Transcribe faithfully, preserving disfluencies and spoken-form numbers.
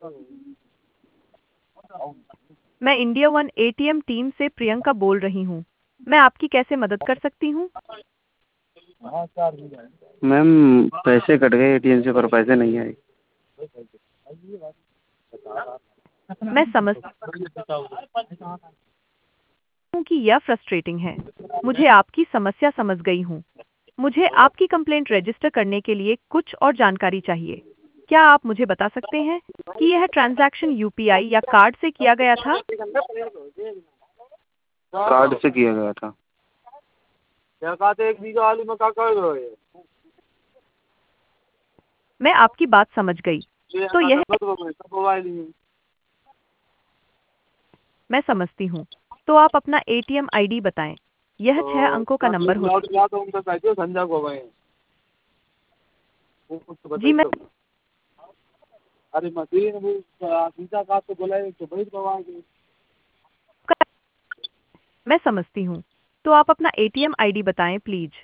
मैं India one ATM team से प्रियंका बोल रही हूँ। मैं आपकी कैसे मदद कर सकती हूँ? मैम पैसे कट गए एटीएम से पर पैसे नहीं आए। मैं समझ हूँ कि यह फ्रस्ट्रेटिंग है। मुझे आपकी समस्या समझ गई हूँ। मुझे आपकी कंप्लेंट रजिस्टर करने के लिए कुछ और जानकारी चाहिए। क्या आप मुझे बता सकते हैं कि यह ट्रांजैक्शन यूपीआई या कार्ड से किया गया था? कार्ड से किया गया था। मैं आपकी बात समझ गई। तो यह मैं समझती हूँ। तो आप अपना एटीएम आईडी बताएं। यह छह अंकों का नंबर हो। जी मैं मैं समझती हूँ। तो आप अपना एटीएम आईडी बताएं प्लीज।